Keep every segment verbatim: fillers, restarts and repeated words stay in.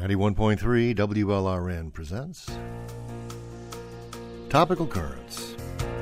ninety-one point three W L R N presents Topical Currents.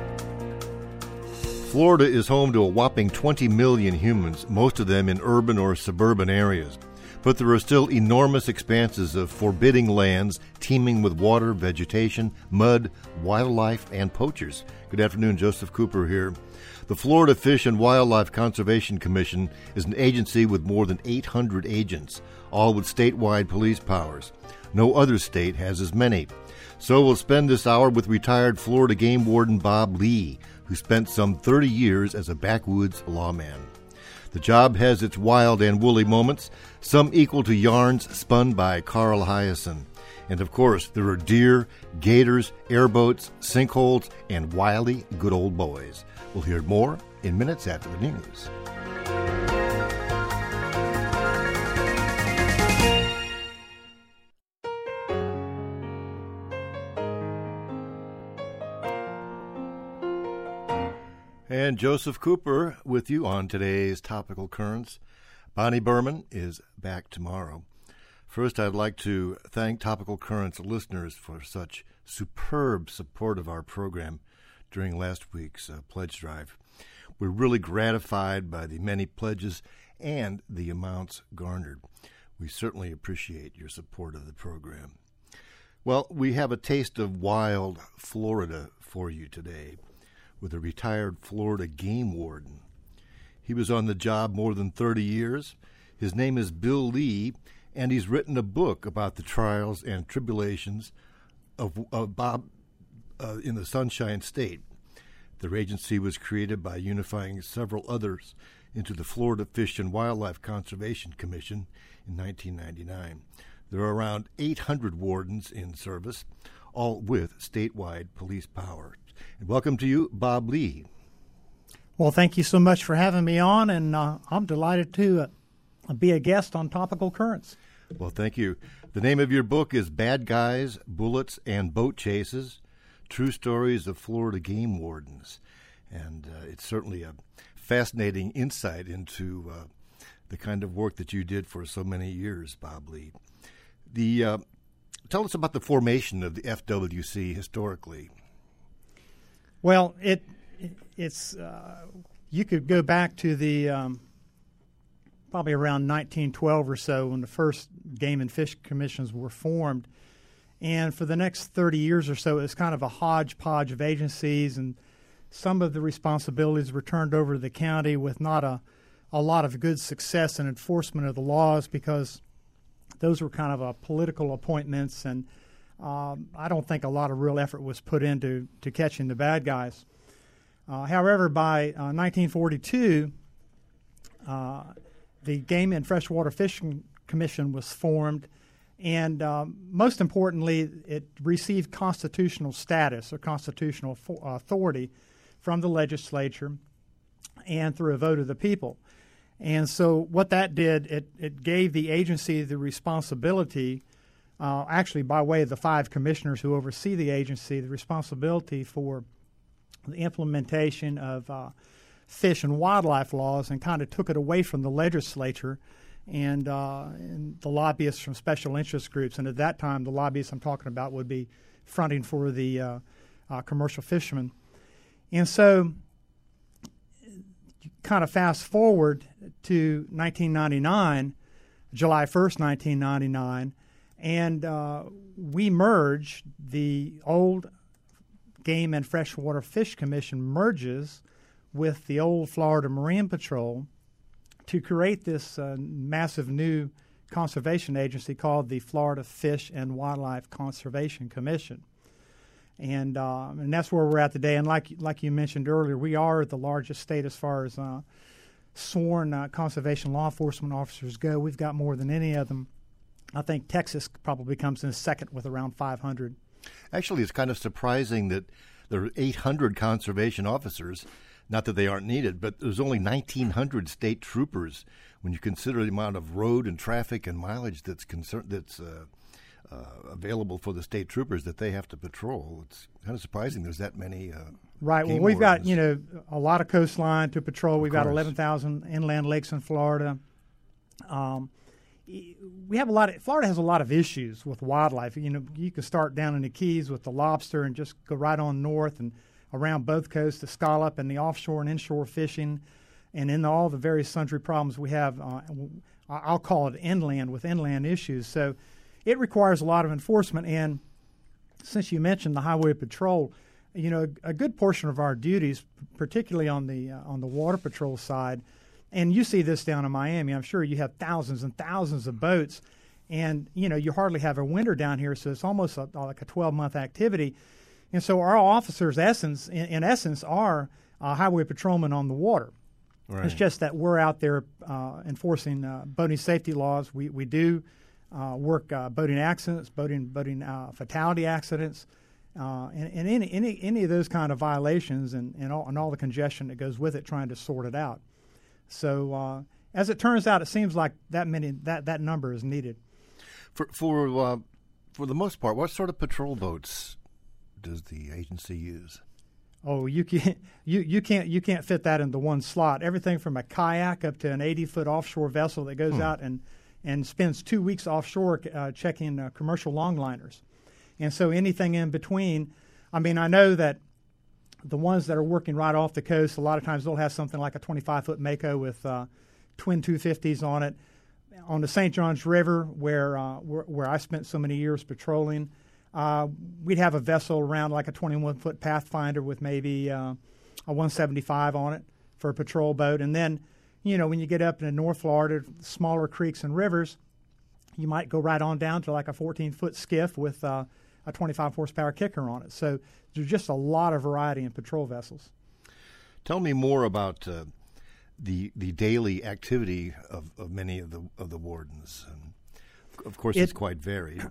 Florida is home to a whopping twenty million humans, most of them in urban or suburban areas. But there are still enormous expanses of forbidding lands teeming with water, vegetation, mud, wildlife, and poachers. Good afternoon, Joseph Cooper here. The Florida Fish and Wildlife Conservation Commission is an agency with more than eight hundred agents, all with statewide police powers. No other state has as many. So we'll spend this hour with retired Florida game warden Bob Lee, who spent some thirty years as a backwoods lawman. The job has its wild and woolly moments, some equal to yarns spun by Carl Hyacin. And of course, there are deer, gators, airboats, sinkholes, and wily good old boys. We'll hear more in minutes after the news. And Joseph Cooper with you on today's Topical Currents. Bonnie Berman is back tomorrow. First, I'd like to thank Topical Currents listeners for such superb support of our program during last week's uh, pledge drive. We're really gratified by the many pledges and the amounts garnered. We certainly appreciate your support of the program. Well, we have a taste of wild Florida for you today with a retired Florida game warden. He was on the job more than thirty years. His name is Bill Lee, and he's written a book about the trials and tribulations of, of Bob uh, in the Sunshine State. Their agency was created by unifying several others into the Florida Fish and Wildlife Conservation Commission in nineteen ninety-nine. There are around eight hundred wardens in service, all with statewide police power. And welcome to you, Bob Lee. Well, thank you so much for having me on, and uh, I'm delighted to uh, be a guest on Topical Currents. Well, thank you. The name of your book is Bad Guys, Bullets, and Boat Chases, True Stories of Florida Game Wardens. And uh, it's certainly a fascinating insight into uh, the kind of work that you did for so many years, Bob Lee. The, uh, tell us about the formation of the F W C historically. Well, it it's uh, you could go back to the um, probably around nineteen twelve or so when the first Game and Fish Commissions were formed. And for the next thirty years or so, it was kind of a hodgepodge of agencies, and some of the responsibilities were turned over to the county with not a, a lot of good success in enforcement of the laws because those were kind of a political appointments, and um, I don't think a lot of real effort was put into to catching the bad guys. Uh, however, by uh, nineteen forty-two, uh, the Game and Freshwater Fishing Commission was formed, and um, most importantly, it received constitutional status or constitutional fo- authority from the legislature and through a vote of the people. And so what that did, it, it gave the agency the responsibility, uh, actually by way of the five commissioners who oversee the agency, the responsibility for the implementation of uh, fish and wildlife laws, and kind of took it away from the legislature and, uh, and the lobbyists from special interest groups. And at that time, the lobbyists I'm talking about would be fronting for the uh, uh, commercial fishermen. And so you kind of fast forward to nineteen ninety-nine, July first, nineteen ninety-nine, and uh, we merged the old Game and Freshwater Fish Commission merges with the old Florida Marine Patrol to create this uh, massive new conservation agency called the Florida Fish and Wildlife Conservation Commission. And uh, and that's where we're at today. And like like you mentioned earlier, we are the largest state as far as uh, sworn uh, conservation law enforcement officers go. We've got more than any of them. I think Texas probably comes in second with around five hundred. Actually, it's kind of surprising that there are eight hundred conservation officers. Not that they aren't needed, but there's only nineteen hundred state troopers when you consider the amount of road and traffic and mileage that's concern, that's uh, uh, available for the state troopers that they have to patrol. It's kind of surprising there's that many. Uh, right. Well, we've got, you know, a lot of coastline to patrol. We've got eleven thousand inland lakes in Florida. Um, we have a lot of, Florida has a lot of issues with wildlife. You know, you can start down in the Keys with the lobster and just go right on north and around both coasts, the scallop and the offshore and inshore fishing, and in all the various sundry problems we have, uh, I'll call it inland with inland issues. So it requires a lot of enforcement. And since you mentioned the Highway Patrol, you know, a, a good portion of our duties, particularly on the uh, on the Water Patrol side, and you see this down in Miami, I'm sure you have thousands and thousands of boats, and, you know, you hardly have a winter down here, so it's almost a, like a twelve-month activity. And so our officers, essence, in, in essence, are uh, highway patrolmen on the water. Right. It's just that we're out there uh, enforcing uh, boating safety laws. We we do uh, work uh, boating accidents, boating boating uh, fatality accidents, uh, and, and any any any of those kind of violations, and and all, and all the congestion that goes with it, trying to sort it out. So uh, as it turns out, it seems like that many that, that number is needed. For for uh, for the most part, what sort of patrol boats does the agency use? Oh, you can't you, you can't you can't fit that into one slot. Everything from a kayak up to an eighty-foot offshore vessel that goes hmm. out and, and spends two weeks offshore uh, checking uh, commercial longliners, and so anything in between. I mean, I know that the ones that are working right off the coast, a lot of times they'll have something like a twenty-five-foot Mako with uh, twin two fifties on it. On the Saint Johns River, where uh, where, where I spent so many years patrolling. Uh, we'd have a vessel around like a twenty-one-foot Pathfinder with maybe uh, a one seventy-five on it for a patrol boat. And then, you know, when you get up into North Florida, smaller creeks and rivers, you might go right on down to like a fourteen-foot skiff with uh, a twenty-five horsepower kicker on it. So there's just a lot of variety in patrol vessels. Tell me more about uh, the the daily activity of, of many of the of the wardens. And of course, it, it's quite varied.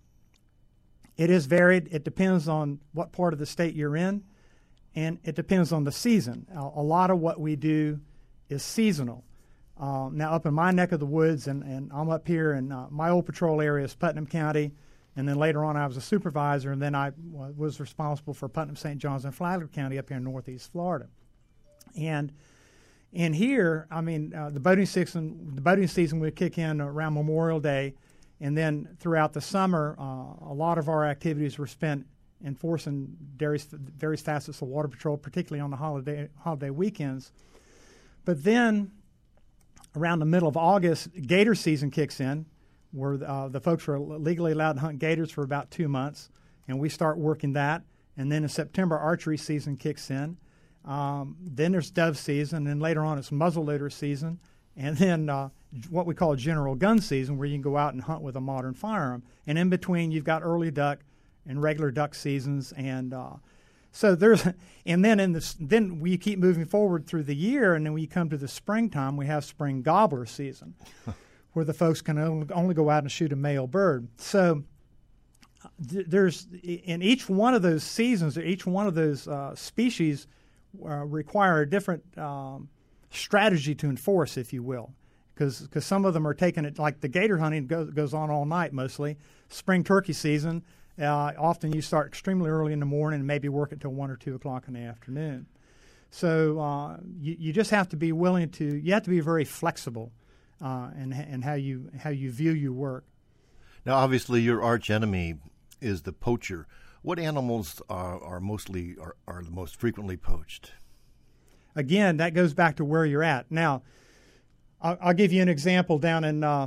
It is varied. It depends on what part of the state you're in, and it depends on the season. A, a lot of what we do is seasonal. Uh, now, up in my neck of the woods, and, and I'm up here, and uh, my old patrol area is Putnam County, and then later on I was a supervisor, and then I w- was responsible for Putnam, Saint Johns, and Flagler County up here in northeast Florida. And in here, I mean, uh, the boating season, the boating season would kick in around Memorial Day. And then throughout the summer, uh, a lot of our activities were spent enforcing various, various facets of Water Patrol, particularly on the holiday holiday weekends. But then around the middle of August, gator season kicks in, where uh, the folks are legally allowed to hunt gators for about two months, and we start working that. And then in September, archery season kicks in. Um, then there's dove season, and later on it's muzzleloader season. And then uh, what we call general gun season, where you can go out and hunt with a modern firearm. And in between, you've got early duck and regular duck seasons. And uh, so there's, and then in this, then we keep moving forward through the year. And then when you come to the springtime, we have spring gobbler season, where the folks can only, only go out and shoot a male bird. So th- there's, in each one of those seasons, or each one of those uh, species uh, require a different um, strategy to enforce, if you will, because because some of them are taking it, like the gator hunting goes, goes on all night mostly. Spring turkey season, uh, often you start extremely early in the morning and maybe work until one or two o'clock in the afternoon. So uh, you, you just have to be willing to, you have to be very flexible uh, in, in how you how you view your work. Now, obviously, your arch enemy is the poacher. What animals are, are mostly are, are the most frequently poached? Again, that goes back to where you're at. Now, I'll, I'll give you an example down in uh,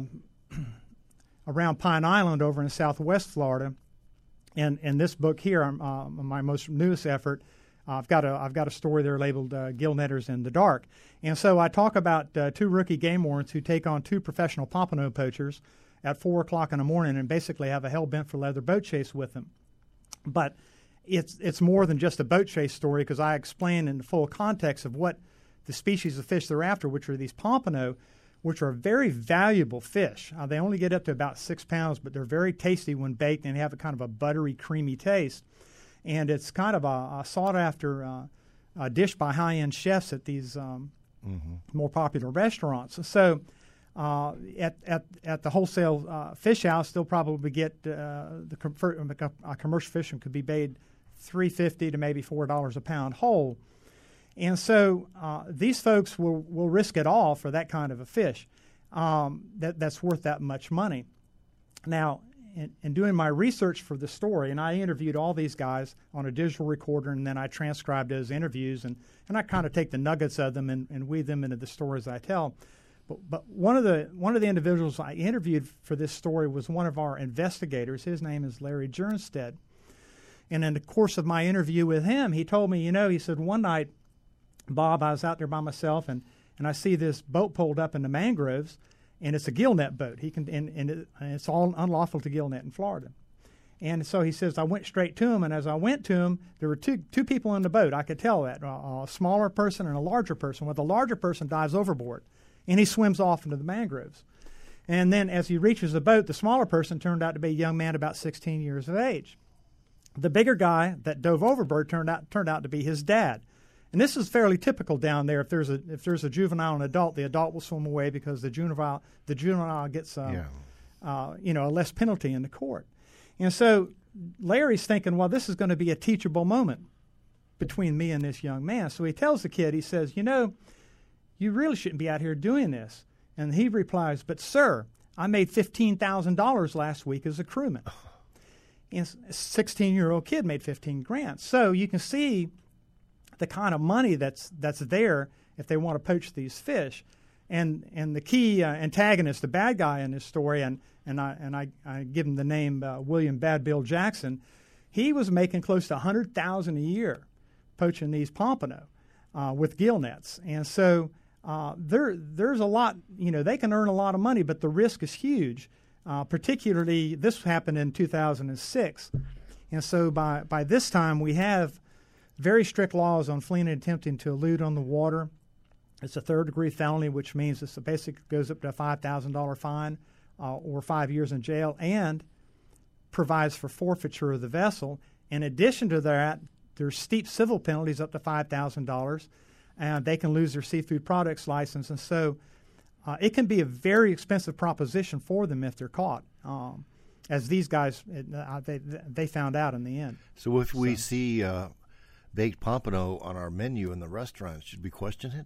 around Pine Island over in southwest Florida. And in this book here, uh, my most newest effort, uh, I've got a I've got a story there labeled uh, Gill Netters in the Dark. And so I talk about uh, two rookie game wardens who take on two professional pompano poachers at four o'clock in the morning and basically have a hell-bent for leather boat chase with them. But It's it's more than just a boat chase story, because I explain in the full context of what the species of fish they're after, which are these pompano, which are very valuable fish. Uh, they only get up to about six pounds, but they're very tasty when baked and have a kind of a buttery, creamy taste. And it's kind of a, a sought-after uh, a dish by high-end chefs at these um, mm-hmm. more popular restaurants. So uh, at, at at the wholesale uh, fish house, they'll probably get uh, the com- a commercial fishing could be paid three fifty to maybe four dollars a pound whole, and so uh, these folks will will risk it all for that kind of a fish. um, that that's worth that much money. Now, in, in doing my research for the story, and I interviewed all these guys on a digital recorder, and then I transcribed those interviews, and, and I kind of take the nuggets of them and, and weave them into the stories I tell. But, but one of the one of the individuals I interviewed for this story was one of our investigators. His name is Larry Jernstedt. And in the course of my interview with him, he told me, you know, he said, one night, Bob, I was out there by myself, and, and I see this boat pulled up in the mangroves, and it's a gill net boat. He can, and, and, it, and it's all unlawful to gill net in Florida. And so he says, I went straight to him, and as I went to him, there were two two people in the boat. I could tell that, a, a smaller person and a larger person. Well, the larger person dives overboard, and he swims off into the mangroves. And then as he reaches the boat, the smaller person turned out to be a young man about sixteen years of age. The bigger guy that dove overboard turned out turned out to be his dad. And this is fairly typical down there. If there's a if there's a juvenile and adult, the adult will swim away because the juvenile the juvenile gets uh, yeah. uh, you know a less penalty in the court. And so Larry's thinking, well, this is going to be a teachable moment between me and this young man. So he tells the kid, he says, you know, you really shouldn't be out here doing this. And he replies, but sir, I made fifteen thousand dollars last week as a crewman. And a sixteen-year-old kid made fifteen grand. So you can see the kind of money that's that's there if they want to poach these fish. And and the key uh, antagonist, the bad guy in this story, and and I and I, I give him the name uh, William Bad Bill Jackson, he was making close to one hundred thousand dollars a year poaching these pompano uh, with gill nets. And so uh, there there's a lot, you know, they can earn a lot of money, but the risk is huge. Uh, particularly, this happened in two thousand six. And so by, by this time, we have very strict laws on fleeing and attempting to elude on the water. It's a third-degree felony, which means it basically goes up to a five thousand dollars fine uh, or five years in jail, and provides for forfeiture of the vessel. In addition to that, there's steep civil penalties up to five thousand dollars, and they can lose their seafood products license. And so Uh, it can be a very expensive proposition for them if they're caught, um, as these guys uh, they they found out in the end. So if we so. see uh, baked pompano on our menu in the restaurants, should we question it?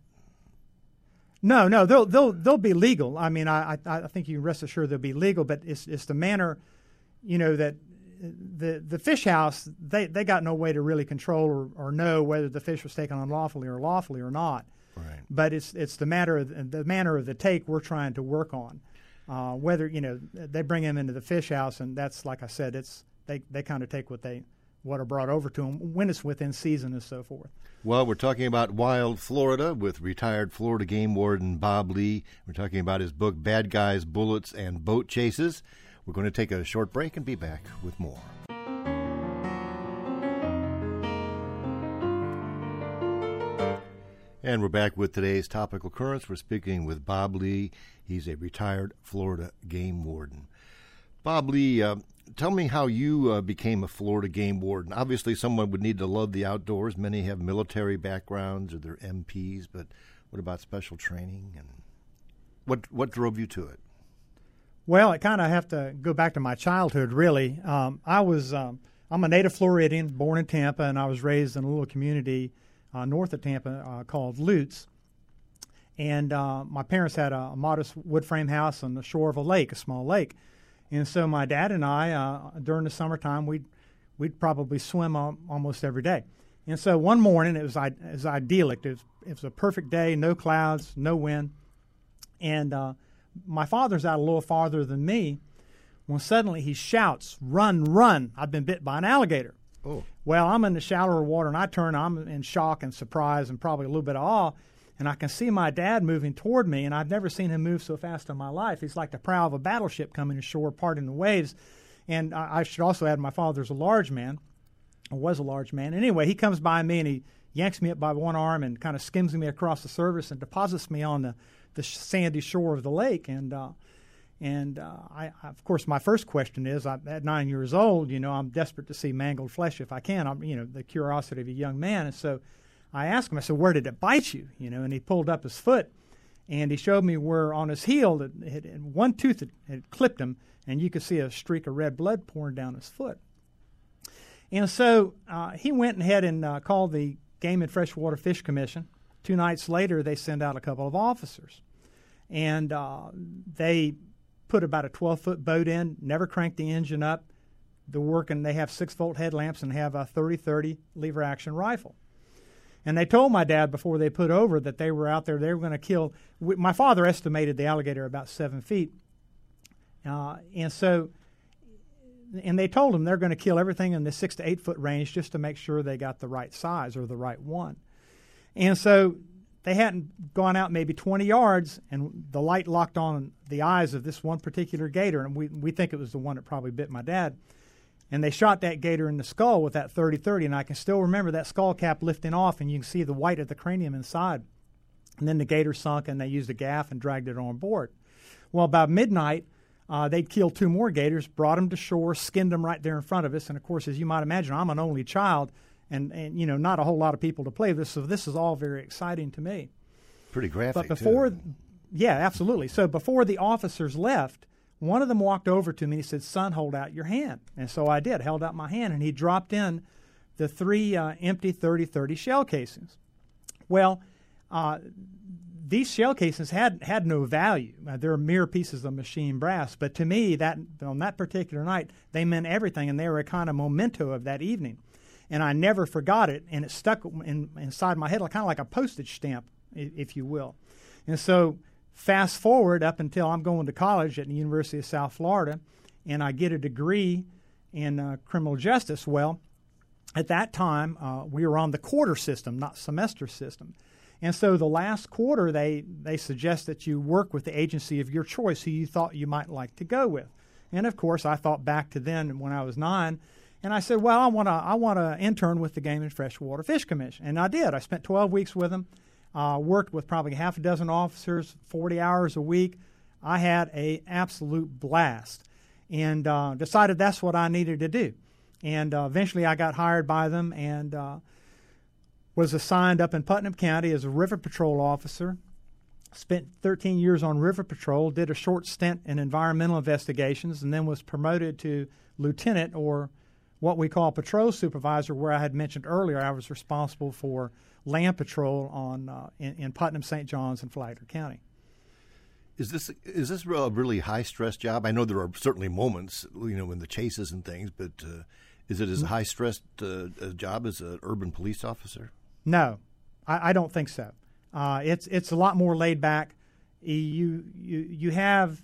No, no, they'll they'll they'll be legal. I mean, I I, I think you can rest assured they'll be legal. But it's it's the manner, you know, that the the fish house they, they got no way to really control or, or know whether the fish was taken unlawfully or lawfully or not. Right. But it's it's the matter of the, the manner of the take we're trying to work on. Uh, whether you know they bring him into the fish house, and that's like I said, it's they, they kind of take what they what are brought over to them when it's within season and so forth. Well, we're talking about Wild Florida with retired Florida game warden Bob Lee. We're talking about his book Bad Guys, Bullets, and Boat Chases. We're going to take a short break and be back with more. And we're back with today's topical currents. We're speaking with Bob Lee. He's a retired Florida game warden. Bob Lee, uh, tell me how you uh, became a Florida game warden. Obviously, someone would need to love the outdoors. Many have military backgrounds or they're M Ps, but what about special training? And what what drove you to it? Well, I kind of have to go back to my childhood, really. Um, I was um, I'm a native Floridian, born in Tampa, and I was raised in a little community Uh, north of Tampa uh, called Lutz. And uh, my parents had a, a modest wood frame house on the shore of a lake, a small lake. And so my dad and I, uh, during the summertime, we'd, we'd probably swim um, almost every day. And so one morning, it was, it was idyllic. It was, it was a perfect day, no clouds, no wind. And uh, my father's out a little farther than me when suddenly he shouts, "Run, run, I've been bit by an alligator." Oh. Well, I'm in the shallower water, and I turn. I'm in shock and surprise and probably a little bit of awe, and I can see my dad moving toward me, and I've never seen him move so fast in my life. He's like the prow of a battleship coming ashore, parting the waves. And I, I should also add my father's a large man, or was a large man. Anyway, he comes by me, and he yanks me up by one arm and kind of skims me across the surface and deposits me on the, the sandy shore of the lake. And uh, And, uh, I, of course, my first question is, I'm, at nine years old, you know, I'm desperate to see mangled flesh if I can. I'm, you know, the curiosity of a young man. And so I asked him, I said, "Where did it bite you?" You know, and he pulled up his foot, and he showed me where on his heel, that it, it, one tooth had, had clipped him, and you could see a streak of red blood pouring down his foot. And so uh, he went ahead and uh, called the Game and Freshwater Fish Commission. Two nights later, they sent out a couple of officers. and uh, they put about a twelve-foot boat in, never cranked the engine up. They're working, they have six-volt headlamps and have a thirty thirty lever-action rifle. And they told my dad before they put over that they were out there, they were going to kill. My father estimated the alligator about seven feet. Uh, and so, and they told him they're going to kill everything in the six to eight foot range just to make sure they got the right size or the right one. And so they hadn't gone out maybe twenty yards, and the light locked on the eyes of this one particular gator, and we we think it was the one that probably bit my dad. And they shot that gator in the skull with that thirty thirty, and I can still remember that skull cap lifting off, and you can see the white of the cranium inside. And then the gator sunk, and they used a gaff and dragged it on board. Well, about midnight, uh, they'd killed two more gators, brought them to shore, skinned them right there in front of us. And, of course, as you might imagine, I'm an only child, and, and you know, not a whole lot of people to play with, so this is all very exciting to me. Pretty graphic, But before, too. Yeah, absolutely. So before the officers left, one of them walked over to me and he said, "Son, hold out your hand." And so I did, held out my hand, and he dropped in the three uh, empty thirty thirty shell casings. Well, uh, these shell casings had, had no value. Uh, they're mere pieces of machine brass. But to me, that on that particular night, they meant everything, and they were a kind of memento of that evening. And I never forgot it, and it stuck in, inside my head, like, kind of like a postage stamp, if you will. And so fast forward up until I'm going to college at the University of South Florida, and I get a degree in uh, criminal justice. Well, at that time, uh, we were on the quarter system, not semester system. And so the last quarter, they, they suggest that you work with the agency of your choice who you thought you might like to go with. And, of course, I thought back to then when I was nine, and I said, well, I want to I want to intern with the Game and Freshwater Fish Commission. And I did. I spent twelve weeks with them. Uh, worked with probably half a dozen officers, forty hours a week. I had a absolute blast, and uh, decided that's what I needed to do. And uh, eventually I got hired by them and uh, was assigned up in Putnam County as a river patrol officer. Spent thirteen years on river patrol, did a short stint in environmental investigations, and then was promoted to lieutenant, or what we call patrol supervisor, where I had mentioned earlier I was responsible for land patrol on uh, in, in Putnam, Saint Johns, and Flagler County. Is this is this a really high stress job? I know there are certainly moments, you know, in the chases and things, but uh, is it as high stressed uh, a job as an urban police officer? No, I, I don't think so. Uh, it's it's a lot more laid back. You you you have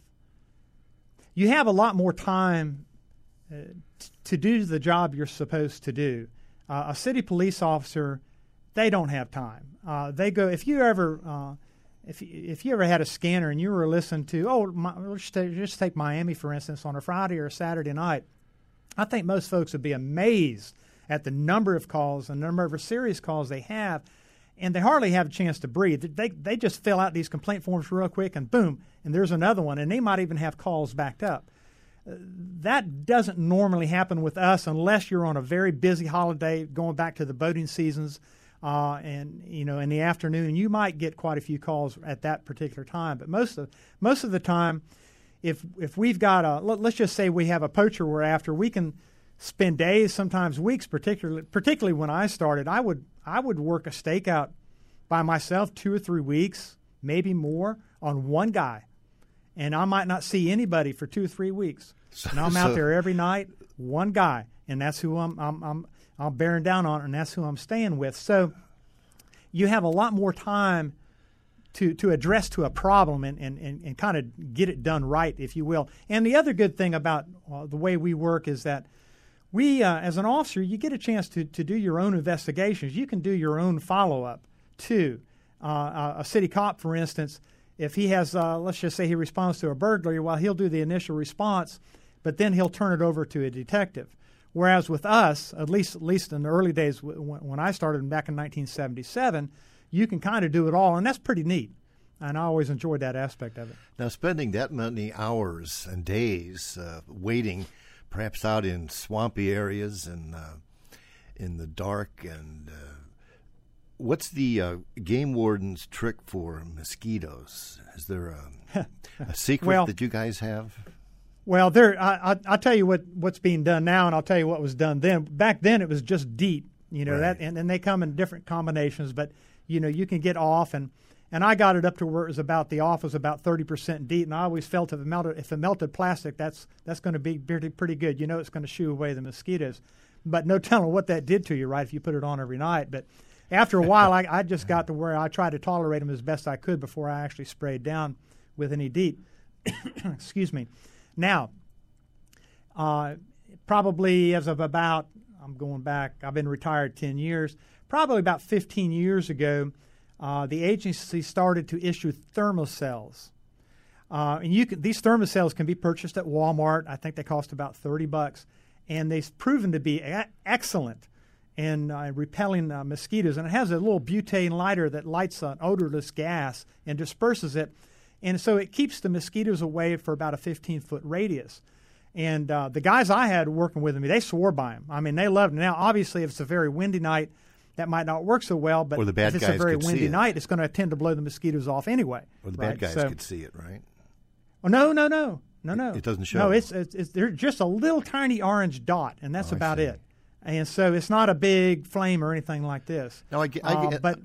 you have a lot more time uh, t- to do the job you're supposed to do. Uh, a city police officer, they don't have time. Uh, they go if you ever uh, if if you ever had a scanner and you were listening to oh my, let's take, just take Miami for instance on a Friday or a Saturday night, I think most folks would be amazed at the number of calls, the number of serious calls they have. And they hardly have a chance to breathe. They they just fill out these complaint forms real quick, and boom, and there's another one. And they might even have calls backed up. Uh, that doesn't normally happen with us unless you're on a very busy holiday, going back to the boating seasons, uh, and you know, in the afternoon, you might get quite a few calls at that particular time. But most of most of the time, if if we've got a let, let's just say we have a poacher we're after, we can spend days, sometimes weeks. Particularly, particularly when I started, I would. I would work a stakeout by myself two or three weeks, maybe more, on one guy. And I might not see anybody for two or three weeks. So, and I'm so, out there every night, one guy. And that's who I'm, I'm, I'm, I'm bearing down on, and that's who I'm staying with. So you have a lot more time to, to address to a problem and, and, and, and kind of get it done right, if you will. And the other good thing about uh, the way we work is that We, uh, as an officer, you get a chance to, to do your own investigations. You can do your own follow-up, too. Uh, a city cop, for instance, if he has, uh, let's just say he responds to a burglary, well, he'll do the initial response, but then he'll turn it over to a detective. Whereas with us, at least at least in the early days when, when I started back in nineteen seventy-seven, you can kind of do it all, and that's pretty neat. And I always enjoyed that aspect of it. Now, spending that many hours and days uh, waiting, perhaps out in swampy areas and uh, in the dark. And uh, what's the uh, game warden's trick for mosquitoes? Is there a, a secret well, that you guys have? Well, there. I, I, I'll tell you what, what's being done now, and I'll tell you what was done then. Back then, it was just DEET, you know, right. that, and, and they come in different combinations. But you know, you can get off, and And I got it up to where it was about, the off was about thirty percent DEET, and I always felt if it melted, if it melted plastic, that's that's going to be pretty, pretty good. You know it's going to shoo away the mosquitoes. But no telling what that did to you, right, if you put it on every night. But after a while, I, I just got to where I tried to tolerate them as best I could before I actually sprayed down with any DEET. Excuse me. Now, uh, probably as of about, I'm going back, I've been retired ten years, probably about fifteen years ago, Uh, the agency started to issue thermocells. Uh, and you can, these thermocells can be purchased at Walmart. I think they cost about thirty bucks. And they've proven to be a- excellent in uh, repelling uh, mosquitoes. And it has a little butane lighter that lights an odorless gas and disperses it. And so it keeps the mosquitoes away for about a fifteen-foot radius. And uh, the guys I had working with me, they swore by them. I mean, they loved them. Now, obviously, if it's a very windy night, that might not work so well, but or the bad if it's guys a very could windy see it. night, it's going to tend to blow the mosquitoes off anyway. Or the right? bad guys so, could see it, right? Oh, no, no, no, no, no. It, it doesn't show. No, it's, it's, it's there's just a little tiny orange dot, and that's oh, about see. it. And so it's not a big flame or anything like this. Now, I, I, uh, I, but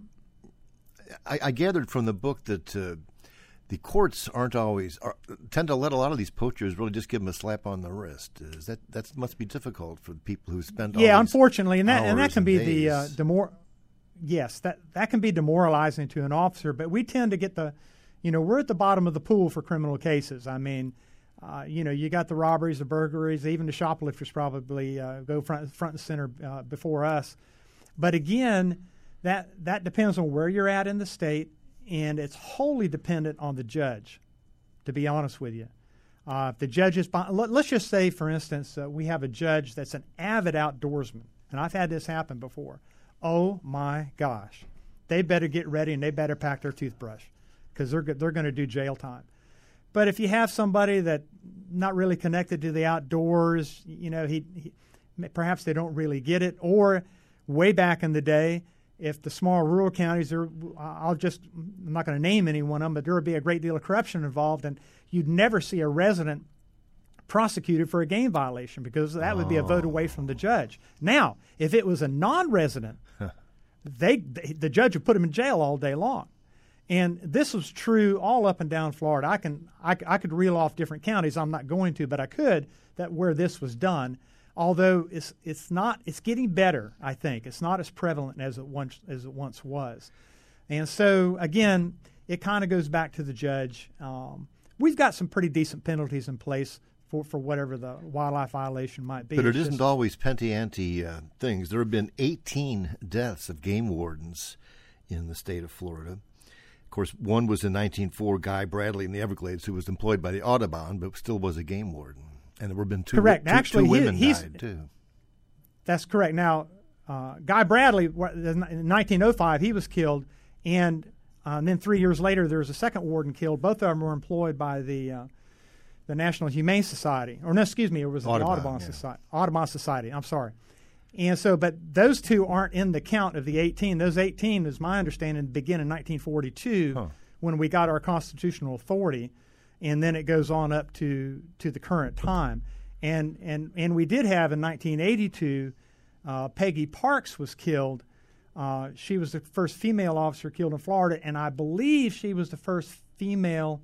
I, I gathered from the book that uh, the courts aren't always are, tend to let a lot of these poachers really just give them a slap on the wrist. Is that that must be difficult for the people who spend all yeah, these unfortunately, and that and that hours can be and the uh, days. demor. Yes, that that can be demoralizing to an officer. But we tend to get the, you know, we're at the bottom of the pool for criminal cases. I mean, uh, you know, you got the robberies, the burglaries, even the shoplifters probably uh, go front front and center uh, before us. But again, that that depends on where you're at in the state, and it's wholly dependent on the judge. To be honest with you, uh, if the judge is, let, let's just say, for instance, uh, we have a judge that's an avid outdoorsman, and I've had this happen before. Oh my gosh, they better get ready and they better pack their toothbrush because they're they're going to do jail time. But if you have somebody that not really connected to the outdoors, you know, he, he perhaps they don't really get it. Or way back in the day, if the small rural counties, are, I'll just I'm not going to name any one of them, but there would be a great deal of corruption involved, and you'd never see a resident prosecuted for a game violation because that would be a vote away from the judge. Now, if it was a non-resident, they, they the judge would put him in jail all day long. And this was true all up and down Florida. I can I, I could reel off different counties. I'm not going to, but I could, that where this was done. Although it's it's not it's getting better, I think. It's not as prevalent as it once as it once was. And so again, it kind of goes back to the judge. Um, we've got some pretty decent penalties in place for, for whatever the wildlife violation might be. But it it's isn't just, always Penty-Ante uh, things. There have been eighteen deaths of game wardens in the state of Florida. Of course, one was in nineteen oh four, Guy Bradley in the Everglades, who was employed by the Audubon, but still was a game warden. And there have been two, correct. two, Actually, two women he, he's, died, too. That's correct. Now, uh, Guy Bradley, in nineteen oh five, he was killed, and, uh, and then three years later, there was a second warden killed. Both of them were employed by the uh, the National Humane Society, or no, excuse me, it was Audubon, the Audubon yeah. Society. Audubon Society. I'm sorry. And so, but those two aren't in the count of the eighteen. Those eighteen, as my understanding, began in nineteen forty-two Huh. when we got our constitutional authority, and then it goes on up to to the current time. And and and we did have in nineteen eighty-two, uh, Peggy Parks was killed. Uh, she was the first female officer killed in Florida, and I believe she was the first female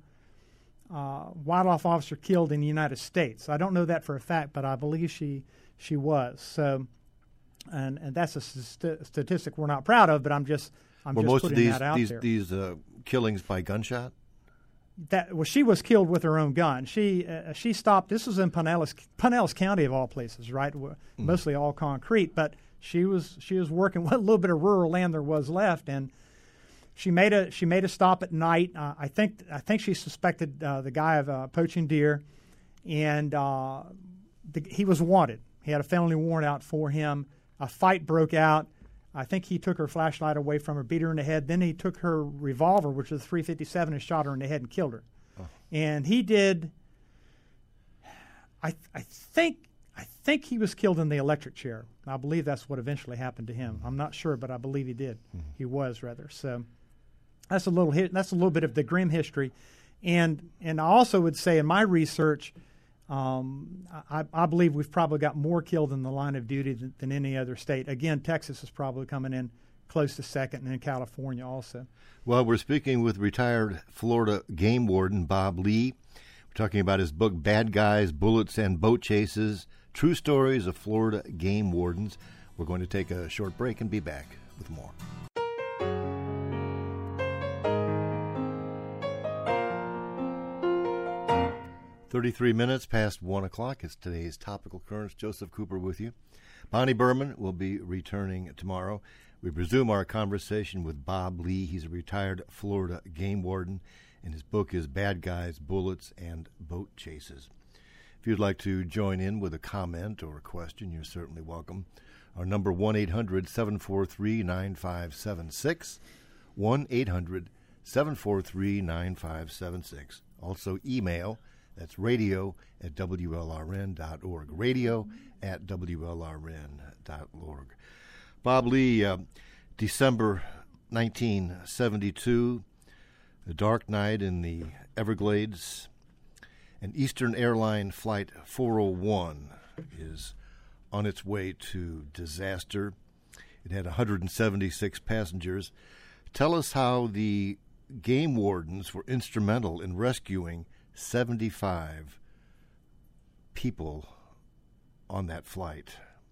uh, wildlife officer killed in the United States. I don't know that for a fact, but I believe she she was. So, and and that's a st- statistic we're not proud of, but I'm just I'm Were just most putting of these that out these there. these uh, killings by gunshot? That well, she was killed with her own gun. She uh, she stopped. This was in Pinellas, Pinellas County of all places, right? Mm. Mostly all concrete, but she was she was working what little bit of rural land there was left, and she made a she made a stop at night. Uh, I think I think she suspected uh, the guy of uh, poaching deer, and uh, the, he was wanted. He had a felony warrant out for him. A fight broke out. I think he took her flashlight away from her, beat her in the head. Then he took her revolver, which was a three fifty-seven, and shot her in the head and killed her. Oh. And he did. I I think I think he was killed in the electric chair. I believe that's what eventually happened to him. I'm not sure, but I believe he did. Mm-hmm. He was rather. So that's a little that's a little bit of the grim history, and and I also would say in my research. Um, I, I believe we've probably got more killed in the line of duty than, than any other state. Again, Texas is probably coming in close to second, and then California also. Well, we're speaking with retired Florida game warden Bob Lee. We're talking about his book, Bad Guys, Bullets, and Boat Chases, True Stories of Florida Game Wardens. We're going to take a short break and be back with more. thirty-three minutes past one o'clock. It's today's Topical Currents. Joseph Cooper with you. Bonnie Berman will be returning tomorrow. We resume our conversation with Bob Lee. He's a retired Florida game warden, and his book is Bad Guys, Bullets, and Boat Chases. If you'd like to join in with a comment or a question, you're certainly welcome. Our number, one eight hundred seven four three nine five seven six, one eight hundred seven four three nine five seven six. Also email, that's radio at W L R N dot org, radio at W L R N dot org. Bob Lee, uh, December nineteen seventy-two, a dark night in the Everglades. An Eastern Airline Flight four oh one is on its way to disaster. It had one hundred seventy-six passengers. Tell us how the game wardens were instrumental in rescuing seventy-five people on that flight.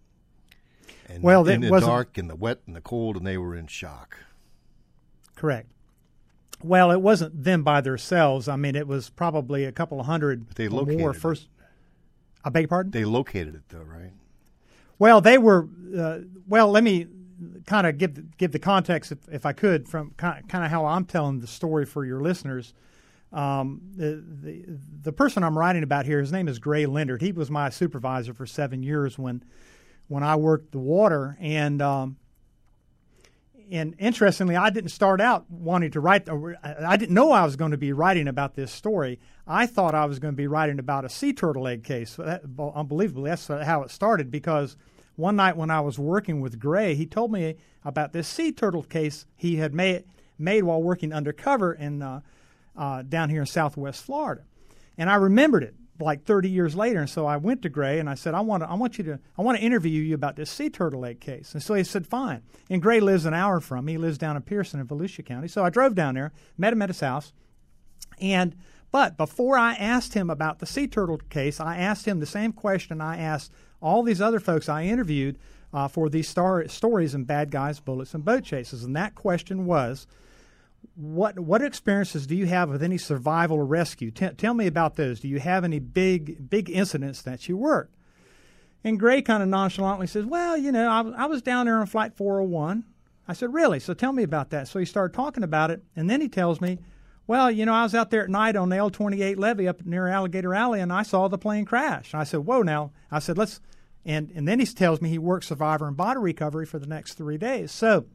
And well, in it the wasn't dark and the wet and the cold, and they were in shock. Correct. Well, it wasn't them by themselves. I mean, it was probably a couple of hundred But they or located more it. first. I beg your pardon? They located it, though, right? Well, they were. Uh, well, let me kind of give give the context, if, if I could, from kind of how I'm telling the story for your listeners. Um, the, the the person I'm writing about here, his name is Gray Leonard. He was my supervisor for seven years when when I worked the water, and um, and interestingly, I didn't start out wanting to write. I didn't know I was going to be writing about this story. I thought I was going to be writing about a sea turtle egg case. So that, unbelievably, that's how it started, because one night when I was working with Gray, he told me about this sea turtle case he had made made while working undercover in uh, uh, down here in Southwest Florida, and I remembered it like thirty years later. And so I went to Gray and I said, I want to, I want you to, I want to interview you about this sea turtle egg case. And so he said, fine. And Gray lives an hour from me. He lives down in Pearson in Volusia County. So I drove down there, met him at his house, and but before I asked him about the sea turtle case, I asked him the same question I asked all these other folks I interviewed uh, for these star- stories in Bad Guys, Bullets, and Boat Chases. And that question was, what what experiences do you have with any survival or rescue? T- tell me about those. Do you have any big big incidents that you worked? And Gray kind of nonchalantly says, well, you know, I, w- I was down there on Flight four oh one. I said, really? So tell me about that. So he started talking about it, and then he tells me, well, you know, I was out there at night on the L twenty-eight levee up near Alligator Alley, and I saw the plane crash. And I said, whoa, now. I said, let's, and, and then he tells me he worked survivor and body recovery for the next three days. So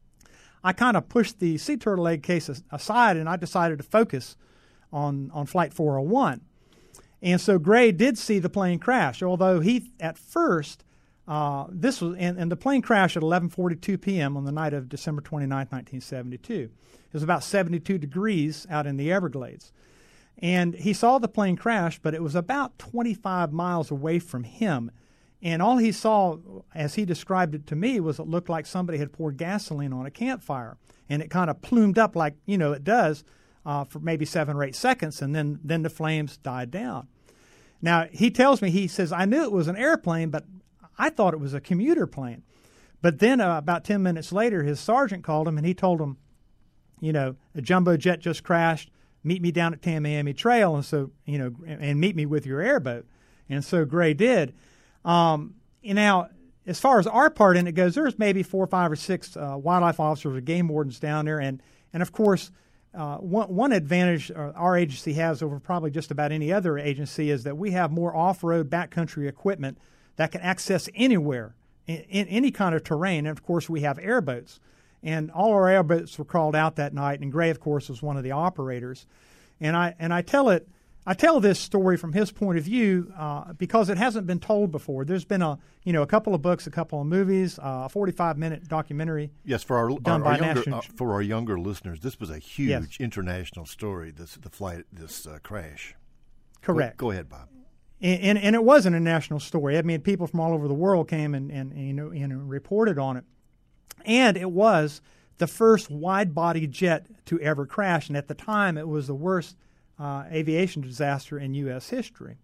I kind of pushed the sea turtle egg case aside, and I decided to focus on, on Flight four oh one. And so Gray did see the plane crash, although he, at first, uh, this was, and, and the plane crashed at eleven forty-two p.m. on the night of December twenty-ninth, nineteen seventy-two. It was about seventy-two degrees out in the Everglades. And he saw the plane crash, but it was about twenty-five miles away from him. And all he saw, as he described it to me, was it looked like somebody had poured gasoline on a campfire. And it kind of plumed up like, you know, it does uh, for maybe seven or eight seconds, and then, then the flames died down. Now, he tells me, he says, I knew it was an airplane, but I thought it was a commuter plane. But then uh, about ten minutes later, his sergeant called him, and he told him, you know, a jumbo jet just crashed. Meet me down at Tamiami Trail, and so, you know, and meet me with your airboat. And so Gray did. Um, and now, as far as our part in it goes, there's maybe four, five, or six uh, wildlife officers or game wardens down there, and and of course, uh, one one advantage our agency has over probably just about any other agency is that we have more off-road backcountry equipment that can access anywhere in, in any kind of terrain. And of course, we have airboats, and all our airboats were called out that night. And Gray, of course, was one of the operators. And I and I tell it. I tell this story from his point of view uh, because it hasn't been told before. There's been a you know a couple of books, a couple of movies, uh, a forty-five minute documentary. Yes, for our, done our, by our younger National... uh, for our younger listeners, this was a huge yes. international story. This the flight, this uh, crash. Correct. Go, go ahead, Bob. And, and and it was an international story. I mean, people from all over the world came and, and, and you know and reported on it. and it was the first wide-body jet to ever crash, and at the time it was the worst uh, aviation disaster in U S history.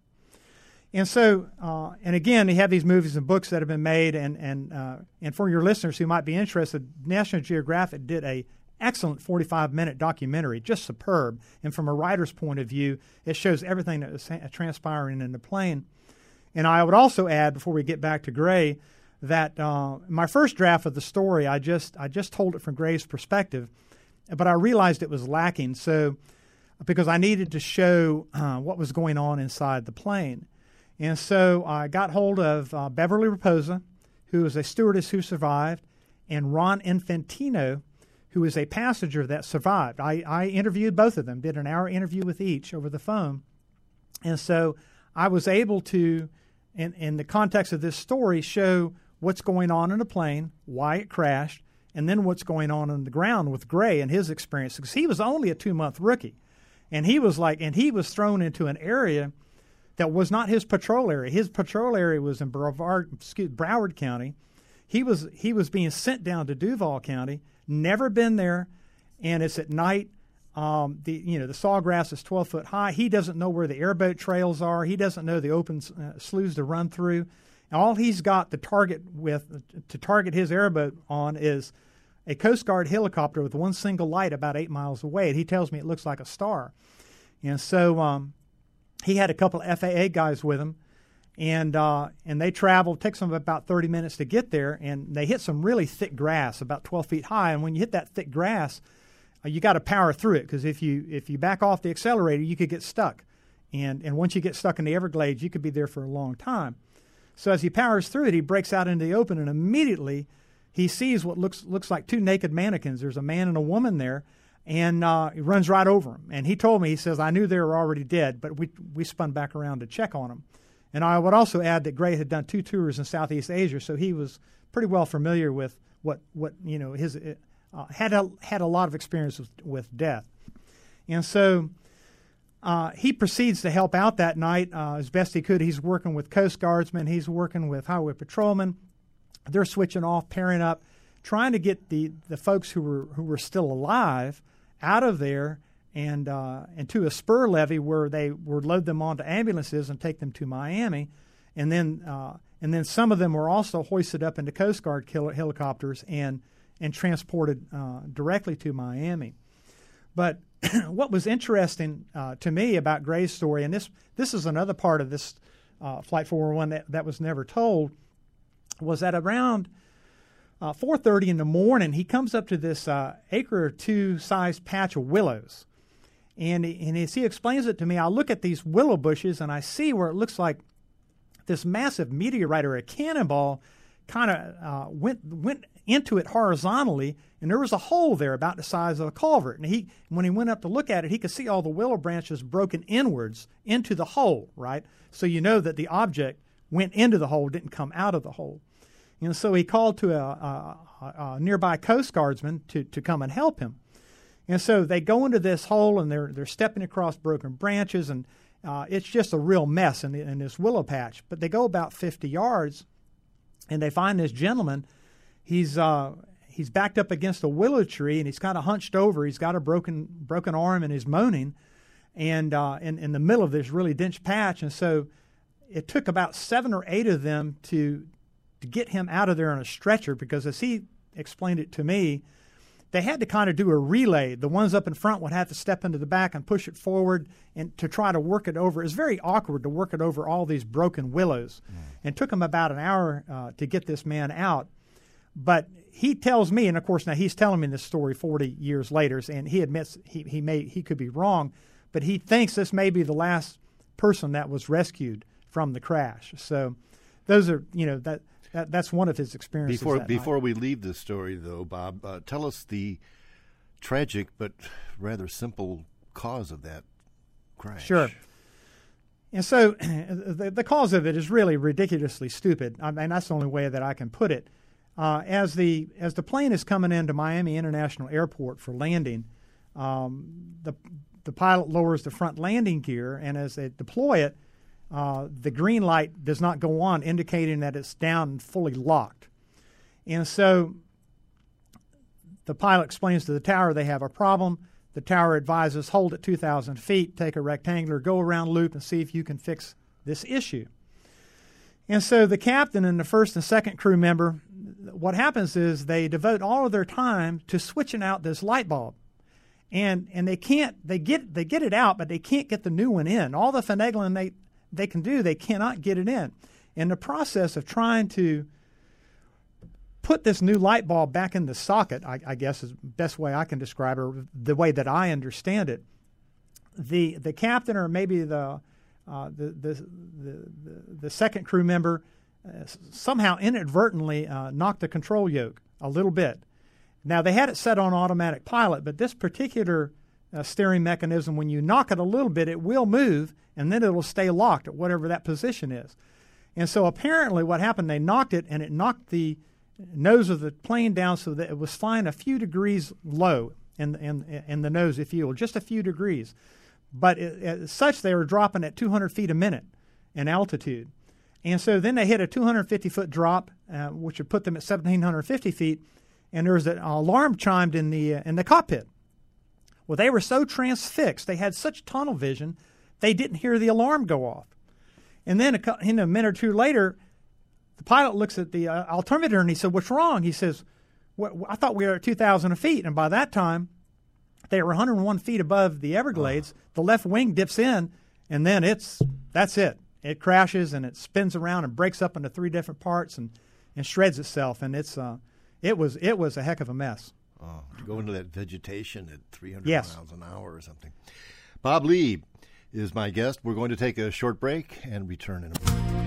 And so, uh, and again, you have these movies and books that have been made, and and uh, and for your listeners who might be interested, National Geographic did a excellent forty-five minute documentary, just superb. And from a writer's point of view, it shows everything that was transpiring in the plane. And I would also add, before we get back to Gray, that uh, my first draft of the story, I just I just told it from Gray's perspective, but I realized it was lacking. So, because I needed to show uh, what was going on inside the plane. And so I got hold of uh, Beverly Raposa, who was a stewardess who survived, and Ron Infantino, who was a passenger that survived. I, I interviewed both of them, did an hour interview with each over the phone. And so I was able to, in, in the context of this story, show what's going on in the plane, why it crashed, and then what's going on on the ground with Gray and his experience. Because he was only a two-month rookie. And he was like, and he was thrown into an area that was not his patrol area. His patrol area was in Brevard, excuse, Broward County. He was he was being sent down to Duval County. Never been there, and it's at night. Um, the you know the sawgrass is twelve foot high. He doesn't know where the airboat trails are. He doesn't know the open uh, sloughs to run through. And all he's got to target with to target his airboat on is a Coast Guard helicopter with one single light about eight miles away. And he tells me it looks like a star. And so. Um, He had a couple of F A A guys with him, and uh, and they traveled. It takes them about thirty minutes to get there, and they hit some really thick grass, about twelve feet high. And when you hit that thick grass, uh, you got to power through it, because if you if you back off the accelerator, you could get stuck. And and once you get stuck in the Everglades, you could be there for a long time. So as he powers through it, he breaks out into the open, and immediately he sees what looks looks like two naked mannequins. There's a man and a woman there. And uh, he runs right over him. And he told me, he says, I knew they were already dead, but we we spun back around to check on them. And I would also add that Gray had done two tours in Southeast Asia, so he was pretty well familiar with what, what you know, his uh, had a, had a lot of experience with, with death. And so uh, he proceeds to help out that night uh, as best he could. He's working with Coast Guardsmen. He's working with highway patrolmen. They're switching off, pairing up, trying to get the, the folks who were who were still alive out of there and uh, and to a spur levee where they would load them onto ambulances and take them to Miami, and then uh, and then some of them were also hoisted up into Coast Guard helicopters and and transported uh, directly to Miami. But what was interesting uh, to me about Gray's story, and this this is another part of this uh, Flight four oh one that, that was never told, was that around Uh, four thirty in the morning, he comes up to this uh, acre or two sized patch of willows. And, and as he explains it to me, I look at these willow bushes and I see where it looks like this massive meteorite or a cannonball kind of uh, went went into it horizontally, and there was a hole there about the size of a culvert. And he, when he went up to look at it, he could see all the willow branches broken inwards into the hole, right? So you know that the object went into the hole, didn't come out of the hole. And so he called to a, a, a nearby Coast Guardsman to, to come and help him. And so they go into this hole, and they're they're stepping across broken branches, and uh, it's just a real mess in, the, in this willow patch. But they go about fifty yards, and they find this gentleman. He's uh, he's backed up against a willow tree, and he's kind of hunched over. He's got a broken broken arm, and he's moaning, and uh, in in the middle of this really dense patch. And so it took about seven or eight of them to. to get him out of there on a stretcher, because as he explained it to me, they had to kind of do a relay. The ones up in front would have to step into the back and push it forward and to try to work it over. It's very awkward to work it over all these broken willows. Mm. And it took him about an hour uh, to get this man out. But he tells me, and of course now he's telling me this story forty years later, and he admits he, he may he could be wrong, but he thinks this may be the last person that was rescued from the crash. So those are, you know, that That, that's one of his experiences. Before that before night. we leave this story, though, Bob, uh, tell us the tragic but rather simple cause of that crash. Sure. And so the, the cause of it is really ridiculously stupid. I mean, that's the only way that I can put it. Uh, as the as the plane is coming into Miami International Airport for landing, um, the the pilot lowers the front landing gear, and as they deploy it, Uh, the green light does not go on, indicating that it's down and fully locked. And so the pilot explains to the tower they have a problem. The tower advises hold at two thousand feet, take a rectangular go-around loop, and see if you can fix this issue. And so the captain and the first and second crew member, what happens is they devote all of their time to switching out this light bulb. And and they can't, they get they get it out, but they can't get the new one in. All the finagling they, they can do, they cannot get it in. In the process of trying to put this new light bulb back in the socket, I, I guess is the best way I can describe it, the way that I understand it, the the captain or maybe the uh, the, the, the the the second crew member uh, somehow inadvertently uh, knocked the control yoke a little bit. Now, they had it set on automatic pilot, but this particular uh, steering mechanism, when you knock it a little bit, it will move, and then it will stay locked at whatever that position is. And so apparently what happened, they knocked it, and it knocked the nose of the plane down so that it was flying a few degrees low in, in, in the nose, if you will, just a few degrees. But it, as such, they were dropping at two hundred feet a minute in altitude. And so then they hit a two hundred fifty foot drop, uh, which would put them at one thousand seven hundred fifty feet, and there was an alarm chimed in the uh, in the cockpit. Well, they were so transfixed, they had such tunnel vision, they didn't hear the alarm go off. And then a, in a minute or two later, the pilot looks at the uh, altimeter and he said, "What's wrong?" He says, "What, I thought we were at two thousand feet." And by that time, they were one hundred one feet above the Everglades. Oh. The left wing dips in, and then it's that's it. It crashes and it spins around and breaks up into three different parts and, and shreds itself. And it's uh, it was it was a heck of a mess. Oh, to go into that vegetation at three hundred yes. miles an hour or something. Bob Lee is my guest. We're going to take a short break and return in a moment.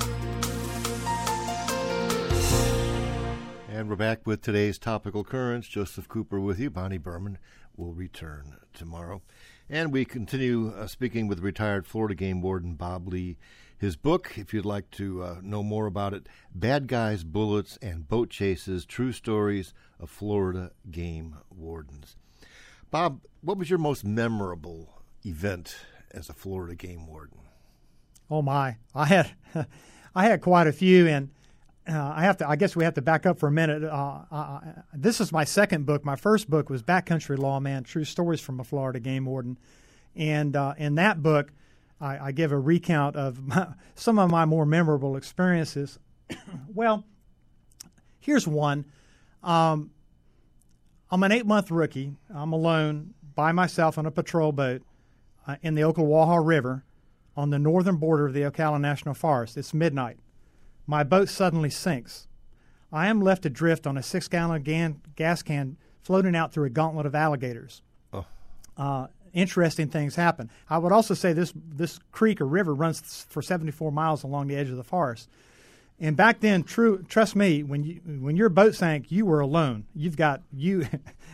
And we're back with today's topical currents. Joseph Cooper with you. Bonnie Berman will return tomorrow. And we continue uh, speaking with retired Florida game warden Bob Lee. His book, if you'd like to uh, know more about it, Bad Guys, Bullets, and Boat Chases, True Stories of Florida Game Wardens. Bob, what was your most memorable event as a Florida game warden? Oh, my. I had I had quite a few, and uh, I have to. I guess we have to back up for a minute. Uh, uh, this is my second book. My first book was Backcountry Lawman, True Stories from a Florida Game Warden. And uh, in that book, I, I give a recount of my, some of my more memorable experiences. Well, here's one. Um, I'm an eight-month rookie. I'm alone by myself on a patrol boat uh, in the Ocklawaha River on the northern border of the Ocala National Forest. It's midnight. My boat suddenly sinks. I am left adrift on a six-gallon gan- gas can floating out through a gauntlet of alligators. Oh. Uh, interesting things happen. I would also say this this creek or river runs for seventy-four miles along the edge of the forest. And back then, true, trust me, when you when your boat sank, you were alone. You've got you,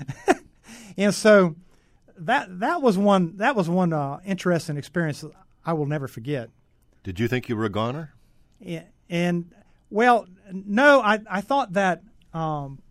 and so that that was one that was one uh, interesting experience I will never forget. Did you think you were a goner? Yeah, and well, no, I I thought that um,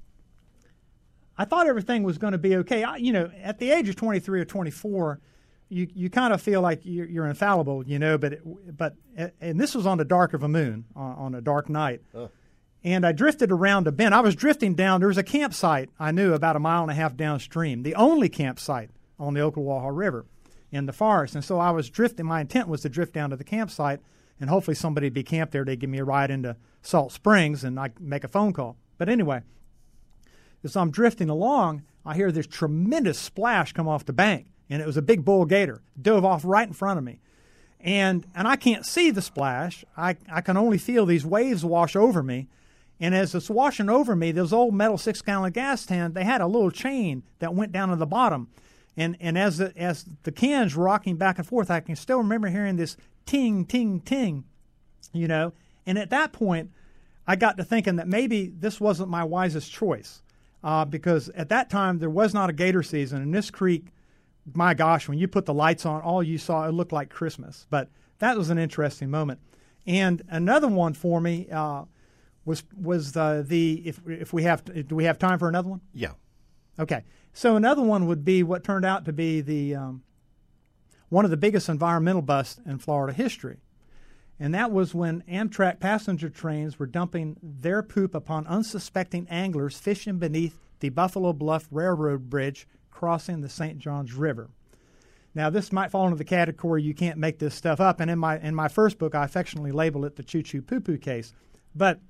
I thought everything was going to be okay. I, you know, at the age of twenty-three or twenty-four, you you kind of feel like you're, you're infallible, you know. But it, but and this was on the dark of a moon, on, on a dark night, oh. And I drifted around a bend. I was drifting down. There was a campsite I knew about a mile and a half downstream, the only campsite on the Ocklawaha River in the forest. And so I was drifting. My intent was to drift down to the campsite, and hopefully somebody would be camped there. They'd give me a ride into Salt Springs, and I'd make a phone call. But anyway, as I'm drifting along, I hear this tremendous splash come off the bank, and it was a big bull gator. Dove off right in front of me. And and I can't see the splash. I, I can only feel these waves wash over me. And as it's washing over me, those old metal six-gallon gas cans, they had a little chain that went down to the bottom. And and as the, as the cans rocking back and forth, I can still remember hearing this ting, ting, ting, you know. And at that point, I got to thinking that maybe this wasn't my wisest choice. Uh, because at that time, there was not a gator season. And this creek, my gosh, when you put the lights on, all you saw, it looked like Christmas. But that was an interesting moment. And another one for me uh, was was the, the if if we have do we have time for another one? Yeah. Okay. So another one would be what turned out to be the um, one of the biggest environmental busts in Florida history. And that was when Amtrak passenger trains were dumping their poop upon unsuspecting anglers fishing beneath the Buffalo Bluff Railroad Bridge crossing the Saint Johns River. Now, this might fall into the category you can't make this stuff up, and in my in my first book, I affectionately label it the Choo Choo Poo Poo case. But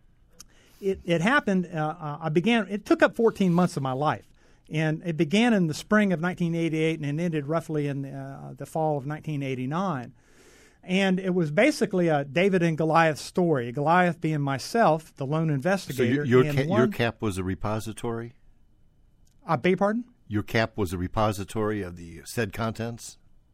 it, it happened, uh, I began, it took up fourteen months of my life. And it began in the spring of nineteen eighty-eight and it ended roughly in uh, the fall of nineteen eighty-nine. And it was basically a David and Goliath story, Goliath being myself, the lone investigator. So your, your, ca- one, your cap was a repository? I beg your pardon? Your cap was a repository of the said contents?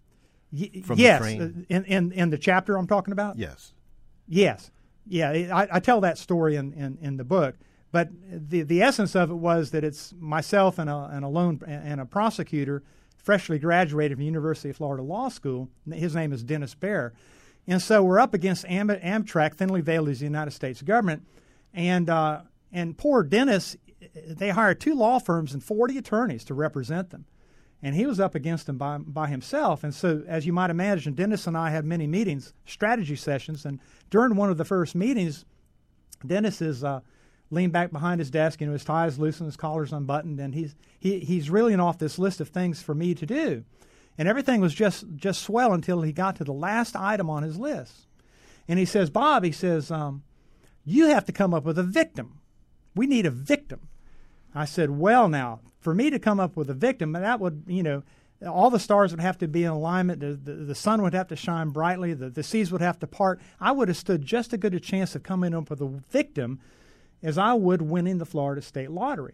Y- from yes, the train? in, in, in the chapter I'm talking about? Yes. Yes. Yeah, I, I tell that story in, in, in the book. But the the essence of it was that it's myself and a, and a lone and a prosecutor, freshly graduated from the University of Florida Law School. His name is Dennis Baer. And so we're up against Am- Amtrak, thinly veiled as the United States government. And, uh, and poor Dennis, they hired two law firms and forty attorneys to represent them. And he was up against them by, by himself. And so, as you might imagine, Dennis and I had many meetings, strategy sessions. And during one of the first meetings, Dennis is uh, leaned back behind his desk, you know, his tie is loose and his collar's unbuttoned, and he's he, he's reeling off this list of things for me to do. And everything was just, just swell until he got to the last item on his list. And he says, Bob, he says, um, you have to come up with a victim. We need a victim. I said, well, now, for me to come up with a victim, that would, you know, all the stars would have to be in alignment. The, the, the sun would have to shine brightly. The, the seas would have to part. I would have stood just as good a chance of coming up with a victim as I would winning the Florida State Lottery.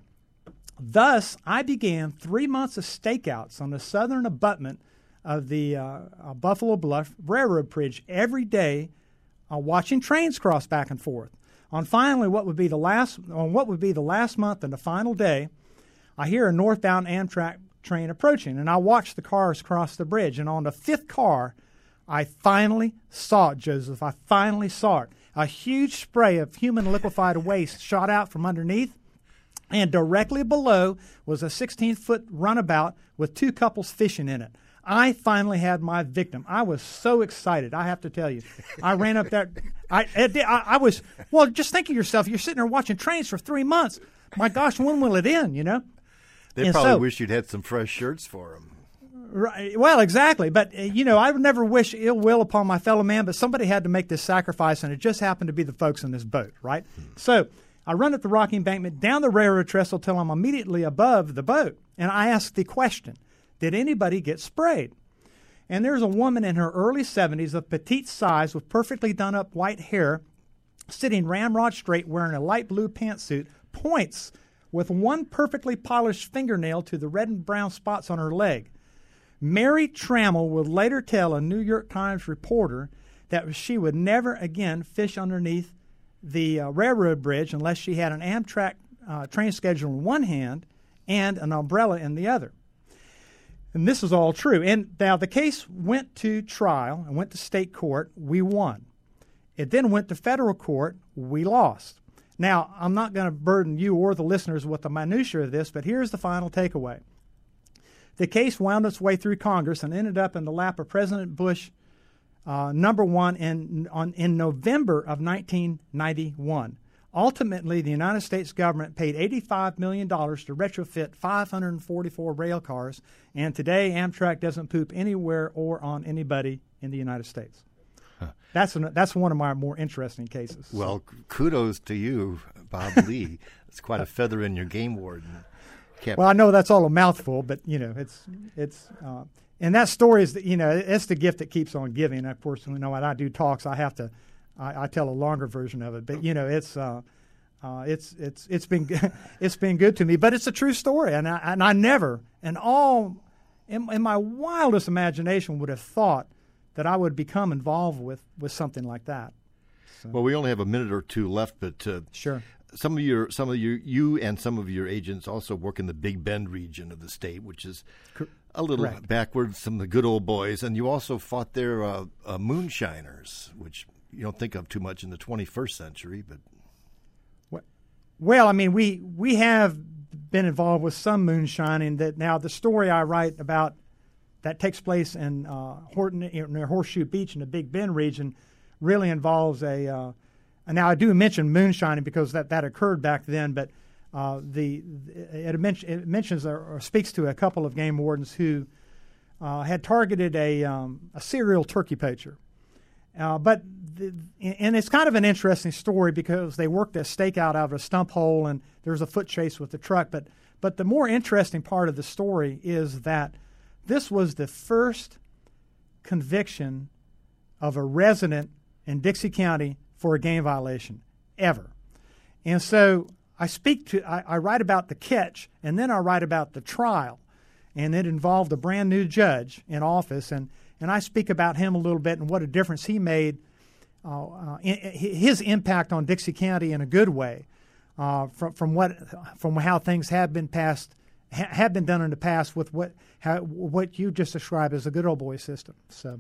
Thus, I began three months of stakeouts on the southern abutment of the uh, uh, Buffalo Bluff Railroad Bridge every day, uh, watching trains cross back and forth. On finally, what would be the last on what would be the last month and the final day, I hear a northbound Amtrak train approaching, and I watch the cars cross the bridge. And on the fifth car, I finally saw it, Joseph. I finally saw it. A huge spray of human liquefied waste shot out from underneath, and directly below was a sixteen-foot runabout with two couples fishing in it. I finally had my victim. I was so excited, I have to tell you. I ran up there. I, I, I was, well, just think of yourself. You're sitting there watching trains for three months. My gosh, when will it end, you know? They and probably so, wish you'd had some fresh shirts for them. Right, well, exactly. But, uh, you know, I would never wish ill will upon my fellow man, but somebody had to make this sacrifice, and it just happened to be the folks in this boat, right? Hmm. So I run up the rocky embankment, down the railroad trestle till I'm immediately above the boat, and I ask the question, did anybody get sprayed? And there's a woman in her early seventies of petite size with perfectly done-up white hair, sitting ramrod straight, wearing a light blue pantsuit, points with one perfectly polished fingernail to the red and brown spots on her leg. Mary Trammell would later tell a New York Times reporter that she would never again fish underneath the uh, railroad bridge unless she had an Amtrak uh, train schedule in one hand and an umbrella in the other. And this is all true. And now the case went to trial and went to state court. We won. It then went to federal court. We lost. Now, I'm not going to burden you or the listeners with the minutiae of this, but here's the final takeaway. The case wound its way through Congress and ended up in the lap of President Bush, uh, number one, in, on, in November of nineteen ninety-one. Ultimately, the United States government paid eighty-five million dollars to retrofit five hundred forty-four rail cars, and today Amtrak doesn't poop anywhere or on anybody in the United States. Huh. That's an, that's one of my more interesting cases. Well, so. Kudos to you, Bob Lee. It's quite a feather in your game warden. Can't well, I know that's all a mouthful, but you know, it's it's uh, and that story is, you know, it's the gift that keeps on giving. And of course, you know, when I do talks, I have to. I, I tell a longer version of it, but you know, it's uh, uh, it's it's it's been it's been good to me. But it's a true story, and I and I never, and all in, in my wildest imagination, would have thought that I would become involved with, with something like that. So. Well, we only have a minute or two left, but uh, sure. Some of your some of your you and some of your agents also work in the Big Bend region of the state, which is Co- a little correct. backwards. Some of the good old boys, and you also fought their uh, uh, moonshiners, which you don't think of too much in the twenty-first century, but well, I mean, we we have been involved with some moonshining. That now the story I write about that takes place in uh, Horton, near Horseshoe Beach in the Big Bend region, really involves a. Uh, and now I do mention moonshining because that, that occurred back then, but uh, the it, mention, it mentions or, or speaks to a couple of game wardens who uh, had targeted a um, a serial turkey poacher. Uh, but the, and it's kind of an interesting story because they worked a stakeout out of a stump hole and there's a foot chase with the truck. But but the more interesting part of the story is that this was the first conviction of a resident in Dixie County for a game violation ever. And so I speak to, I, I write about the catch, and then I write about the trial. And it involved a brand new judge in office, and, and I speak about him a little bit and what a difference he made, uh, uh, in, in his impact on Dixie County in a good way, uh, from from what from how things have been passed, ha, have been done in the past with what how what you just described as a good old boy system. So.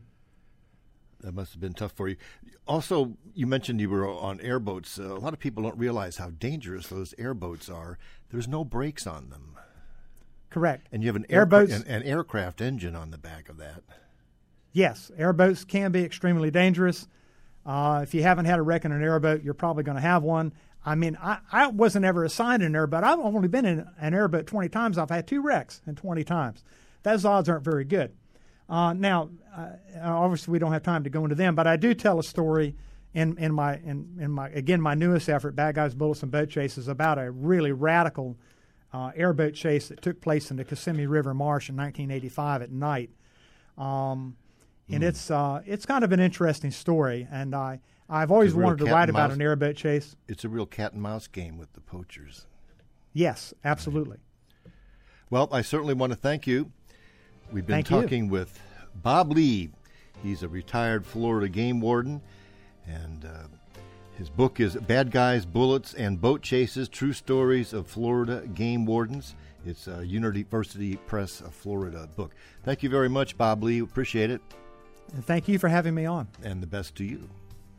That must have been tough for you. Also, you mentioned you were on airboats. Uh, a lot of people don't realize how dangerous those airboats are. There's no brakes on them. Correct. And you have an, airboats, aircra- an, an aircraft engine on the back of that. Yes, airboats can be extremely dangerous. Uh, if you haven't had a wreck in an airboat, you're probably going to have one. I mean, I, I wasn't ever assigned an airboat. I've only been in an airboat twenty times. I've had two wrecks in twenty times. Those odds aren't very good. Uh, now, uh, obviously, we don't have time to go into them, but I do tell a story in, in my in, in my again my newest effort, Bad Guys, Bullets, and Boat Chases, about a really radical uh, airboat chase that took place in the Kissimmee River Marsh in nineteen eighty-five at night, um, and mm. it's uh, it's kind of an interesting story, and I I've always wanted to write about an airboat chase. It's a real cat and mouse game with the poachers. Yes, absolutely. Right. Well, I certainly want to thank you. We've been Thank talking you. with Bob Lee. He's a retired Florida game warden, and uh, his book is Bad Guys, Bullets, and Boat Chases, True Stories of Florida Game Wardens. It's a University Press of Florida book. Thank you very much, Bob Lee. Appreciate it. And thank you for having me on. And the best to you.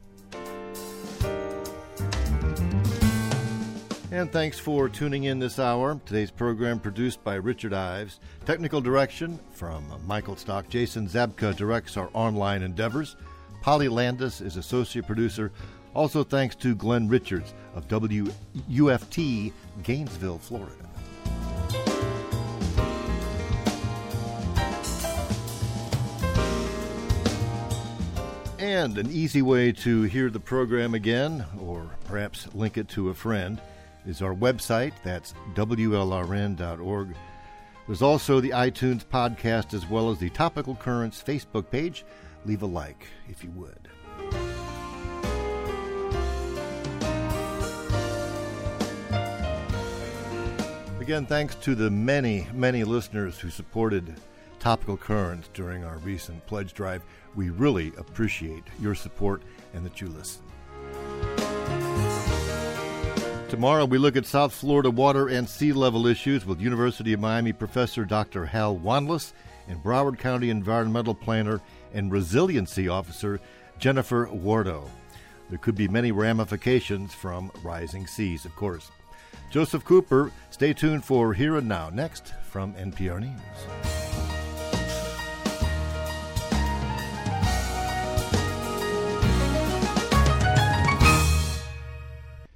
And thanks for tuning in this hour. Today's program produced by Richard Ives. Technical direction from Michael Stock. Jason Zabka directs our online endeavors. Polly Landis is associate producer. Also thanks to Glenn Richards of W U F T, Gainesville, Florida. And an easy way to hear the program again, or perhaps link it to a friend, is our website. That's W L R N dot org. There's also the iTunes podcast as well as the Topical Currents Facebook page. Leave a like if you would. Again, thanks to the many, many listeners who supported Topical Currents during our recent pledge drive. We really appreciate your support and that you listen. Tomorrow we look at South Florida water and sea level issues with University of Miami professor Doctor Hal Wanless and Broward County environmental planner and resiliency officer Jennifer Wardo. There could be many ramifications from rising seas, of course. Joseph Cooper, stay tuned for Here and Now, next from N P R News.